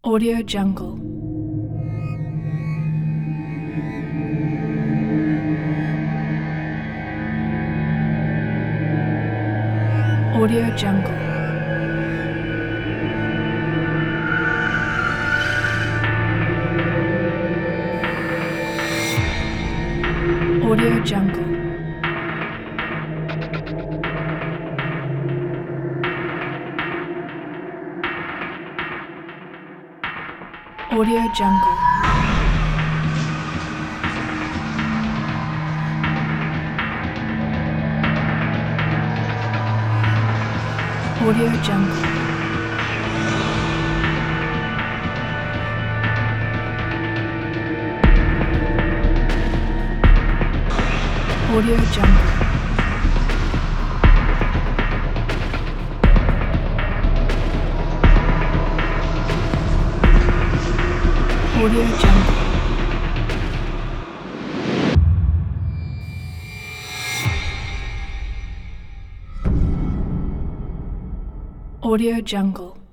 Audio Jungle. Audio Jungle. Audio Jungle. Audio Jungle. Audio Jungle. Audio Jungle. Audio Jungle. Audio Jungle.